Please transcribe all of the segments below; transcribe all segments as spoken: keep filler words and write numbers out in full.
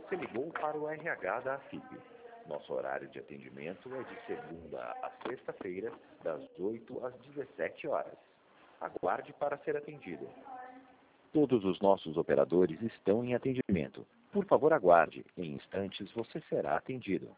Você ligou para o R H da AFIP. Nosso horário de atendimento é de segunda a sexta-feira, das oito às dezessete horas. Aguarde para ser atendido. Todos os nossos operadores estão em atendimento. Por favor, aguarde. Em instantes você será atendido.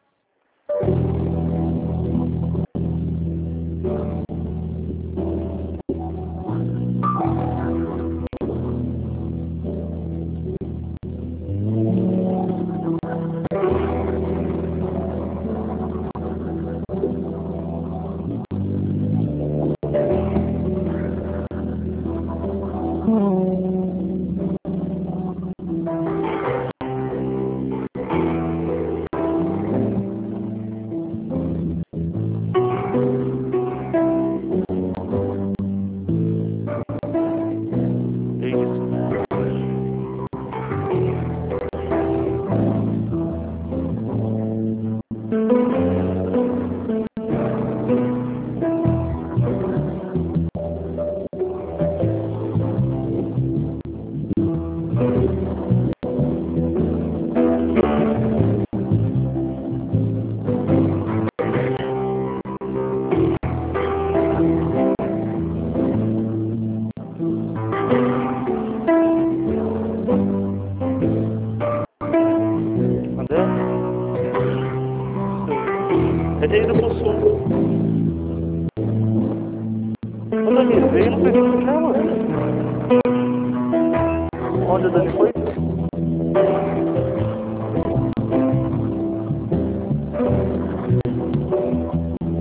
Ele ainda passou. Quando ele veio, eu não peguei o cara. Onde ele foi?